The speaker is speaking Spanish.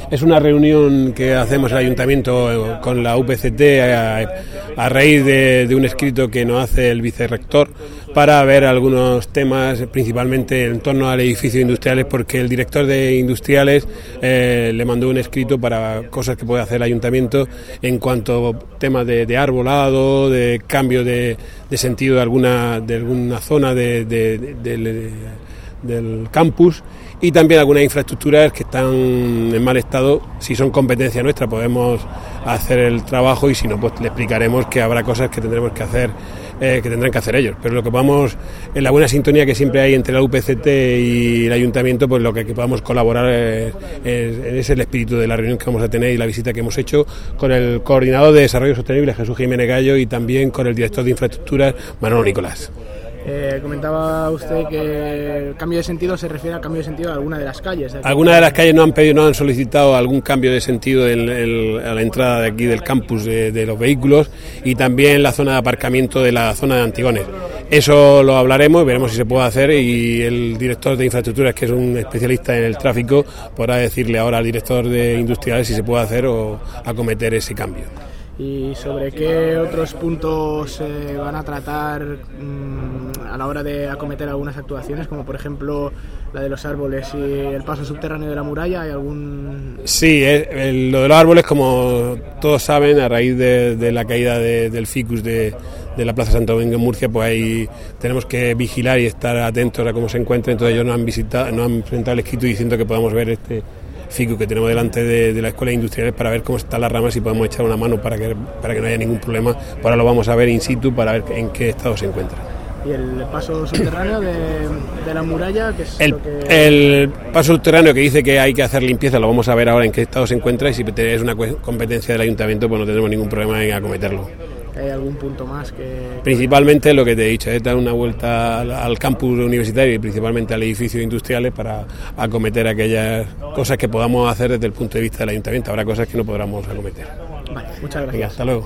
Es una reunión que hacemos el Ayuntamiento con la UPCT a raíz de un escrito que nos hace el vicerrector para ver algunos temas, principalmente en torno al edificio industriales, porque el director de industriales le mandó un escrito para cosas que puede hacer el Ayuntamiento en cuanto a temas de arbolado, de cambio de sentido de alguna zona del campus, y también algunas infraestructuras que están en mal estado. Si son competencia nuestra podemos hacer el trabajo, y si no, pues le explicaremos que habrá cosas que tendremos que hacer, que tendrán que hacer ellos. Pero lo que vamos, en la buena sintonía que siempre hay entre la UPCT y el Ayuntamiento, pues lo que podamos colaborar es el espíritu de la reunión que vamos a tener y la visita que hemos hecho con el coordinador de Desarrollo Sostenible, Jesús Jiménez Gallo, y también con el director de Infraestructuras, Manolo Nicolás. Comentaba usted que el cambio de sentido se refiere al cambio de sentido de alguna de las calles. Algunas de las calles no han solicitado algún cambio de sentido a la entrada de aquí del campus de los vehículos, y también la zona de aparcamiento de la zona de Antigones. Eso lo hablaremos, veremos si se puede hacer, y el director de Infraestructuras, que es un especialista en el tráfico, podrá decirle ahora al director de Industriales si se puede hacer o acometer ese cambio. ¿Y sobre qué otros puntos se van a tratar a la hora de acometer algunas actuaciones, como por ejemplo la de los árboles y el paso subterráneo de la muralla? ¿Hay algún...? Sí, lo de los árboles, como todos saben, a raíz de la caída del ficus de la Plaza Santo Domingo en Murcia, pues ahí tenemos que vigilar y estar atentos a cómo se encuentra. Entonces ellos nos han presentado el escrito diciendo que podamos ver este ficus que tenemos delante de la Escuela de Industriales para ver cómo están las ramas y podemos echar una mano para que no haya ningún problema. Ahora lo vamos a ver in situ para ver en qué estado se encuentra. ¿Y el paso subterráneo de la muralla? ¿Qué es el paso subterráneo, que dice que hay que hacer limpieza, lo vamos a ver ahora en qué estado se encuentra, y si es una competencia del Ayuntamiento, pues no tendremos ningún problema en acometerlo. ¿Hay algún punto más que...? Principalmente lo que te he dicho, es dar una vuelta al campus universitario y principalmente al edificio industriales para acometer aquellas cosas que podamos hacer desde el punto de vista del Ayuntamiento. Habrá cosas que no podamos acometer. Vale, muchas gracias. Venga, hasta luego.